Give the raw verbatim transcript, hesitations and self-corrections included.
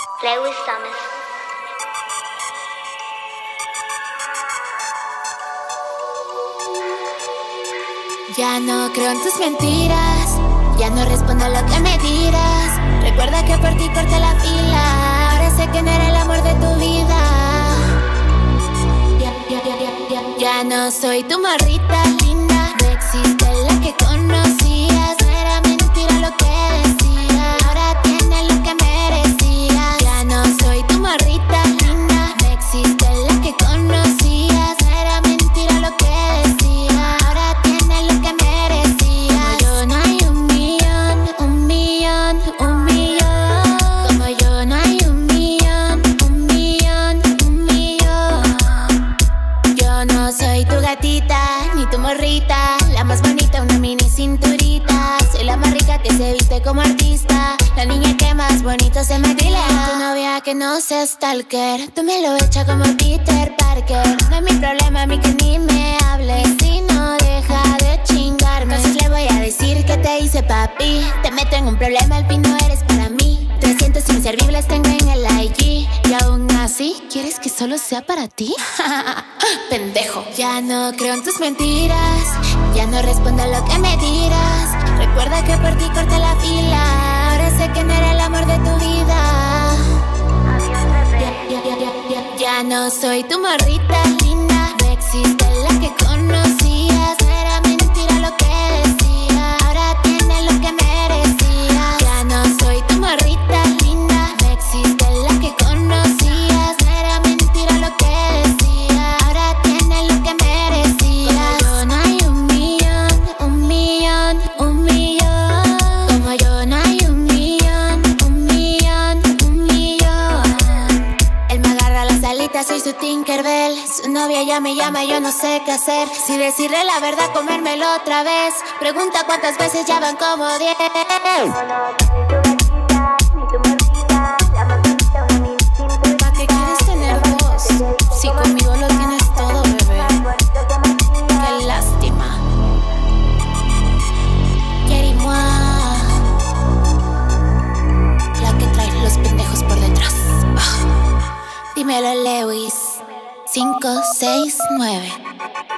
Lewis Thomas. Ya no creo en tus mentiras, ya no respondo a lo que me dirás. Recuerda que por ti corté la fila, ahora sé que no era el amor de tu vida. Ya, ya, ya, ya, ya, ya no soy tu morrita linda, no existe la que conocías. No era mentira lo que decía, ahora tienes lo que merecías. Ya no soy tu morrita linda, no existe la que conocías. No era mentira lo que decía, ahora tienes lo que merecías. Como yo no hay un millón, un millón, un millón. Como yo no hay un millón, un millón, un millón. Yo no soy tu gatita, ni tu morrita, la más bonita, una mini cinturita. Soy la más rica que se viste como artista, la niña que más bonito se me dile a tu novia que no sea stalker. Tú me lo echas como Peter Parker. No es mi problema a mí que ni me hable, si no deja de chingarme. Entonces le voy a decir que te hice papi. Te meto en un problema, al fin no eres para mí. trescientos inservibles tengo en el I G, y aún así, ¿quieres que solo sea para ti? Pendejo. Ya no creo en tus mentiras, ya no respondo a lo que me dirás. Recuerda que por ti corté la fila, ahora sé que no era el amor de tu vida. Ya, ya, ya, ya, ya. Ya no soy tu morrita linda, no existe la que conocías. No era mentira lo que decía, ahora tienes lo que merecías. Ya no soy tu morrita linda, no existe la que conocías. No era mentira lo que decía, ahora tienes lo que merecías. Como yo no hay un millón, un millón, un millón. Como yo no hay un millón, un millón, un millón. Él me agarra las alitas, soy su Tinkerbell. Su novia ya me llama, yo no sé qué hacer. Si decirle la verdad, comérmelo otra vez. Pregunta cuántas veces, ya van como diez. ¿Para qué quieres tener dos? Si conmigo lo tienes todo, bebé. Qué lástima. Querimua, la que trae los pendejos por detrás. Ah. Dímelo, Lewis. cinco seis nueve